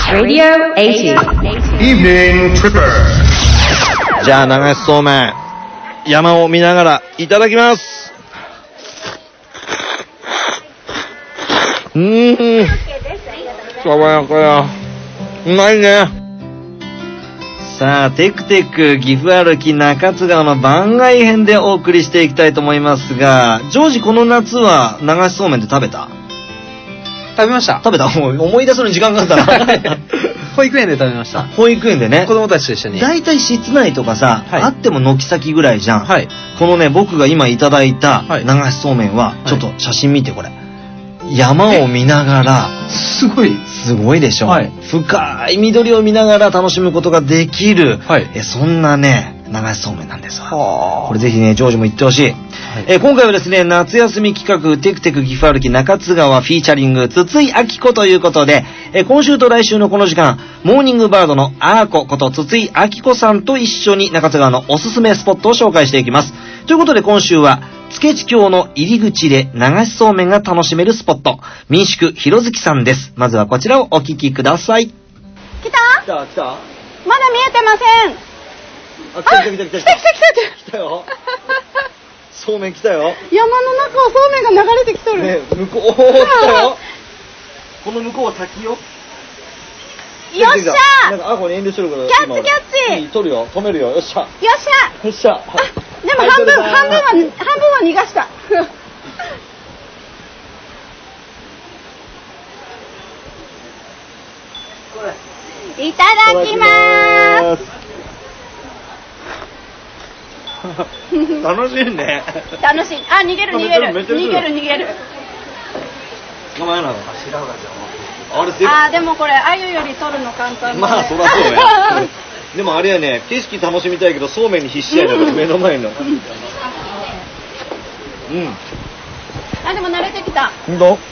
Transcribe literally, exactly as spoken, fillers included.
Radio エイティー Evening Tripper。 じゃあ流しそうめん、山を見ながらいただきます。うーん、爽やかや。うまいね。さあ、テクテク岐阜歩き中津川の番外編でお送りしていきたいと思いますが、ジョージこの夏は流しそうめんで食べた？ 食べました。 食べた？もう思い出すのに時間かかったな。 保育園で食べました。 保育園でね。 子供たちと一緒に。 だいたい室内とかさ、 はい、 あっても軒先ぐらいじゃん。 はい。 このね、僕が今いただいた流しそうめんは、ちょっと写真見てこれ。山を見ながら、 すごい。 すごいでしょ。はい。深い緑を見ながら楽しむことができる、はい、えそんなね、流しそうめんなんですわ。これぜひね、ジョージも行ってほしい。はい、え今回はですね、夏休み企画、テクテク岐阜歩き中津川フィーチャリング、筒井明子ということで、え今週と来週のこの時間、モーニングバードのアーコこと筒井明子さんと一緒に中津川のおすすめスポットを紹介していきます。ということで今週は、付地峡の入り口で流しそうめんが楽しめるスポット、民宿ひろずきさんです。まずはこちらをお聞きください。 来た？ 来た来た。 まだ見えてません。 あ、来た来た来た来た来た来た来た来たよ。そうめん来たよ。 山の中をそうめんが流れてきとる。 ね、向こう、おー、来たよ。この向こうは滝よ。 よっしゃー。 なんかあこに遠慮してるから。 キャッチキャッチ。 いい、取るよ、止めるよ。よっしゃ。よっしゃ。 よっしゃ。 でも半分、半分は、半分は逃がした。いただきまーす。 楽しいね。 楽しい。あ、逃げる逃げる。逃げる逃げる。 捕まえなの。 あれせあ、でもこれ、あゆより取るの簡単。 まあ、そらそうや。でもあれやね、景色楽しみたいけど、そうめんに必死やね、目の前の。うん。 あ、でも慣れてきた。 ほんと？